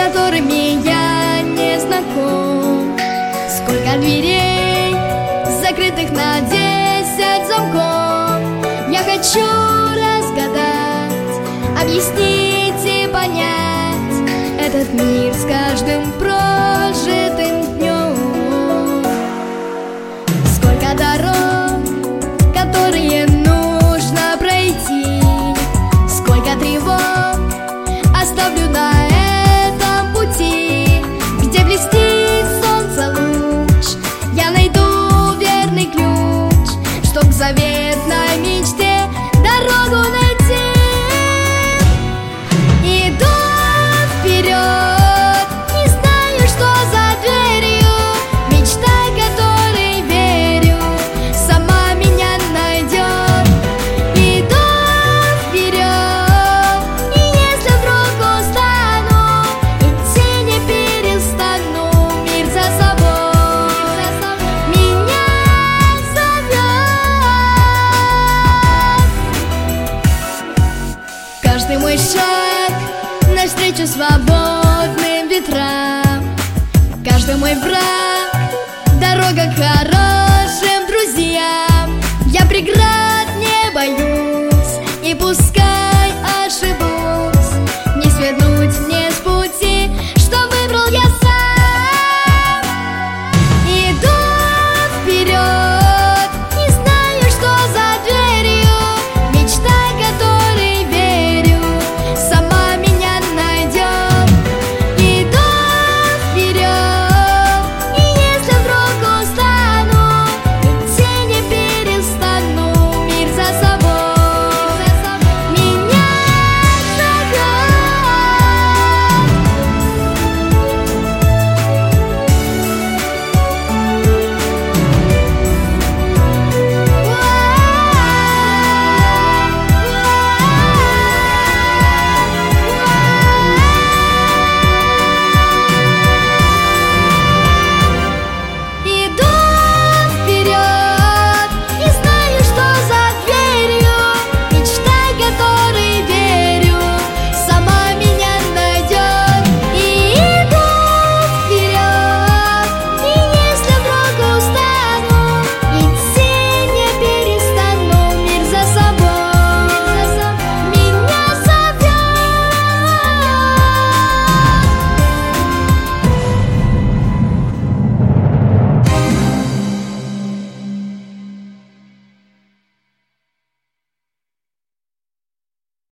которыми я не знаком. Сколько дверей, закрытых на 10 замков. Я хочу разгадать, объяснить и понять этот мир с каждым прожитым днем. Сколько дорог, которые нужно пройти, сколько тревог оставлю на этом пути. Где блестит солнце луч, я найду верный ключ, чтоб к заветной мечте дорогу найти. Иду вперед, не знаю, что за дверью, мечта, которой верю, сама меня найдет. Иду вперед, и если вдруг устану, идти не перестану, мир за собой меня зовет. Каждый мой шаг навстречу свободным ветрам, каждый мой враг — дорога к хорошим друзьям. Я преград не боюсь, и пускай ошибусь, не свернуть мне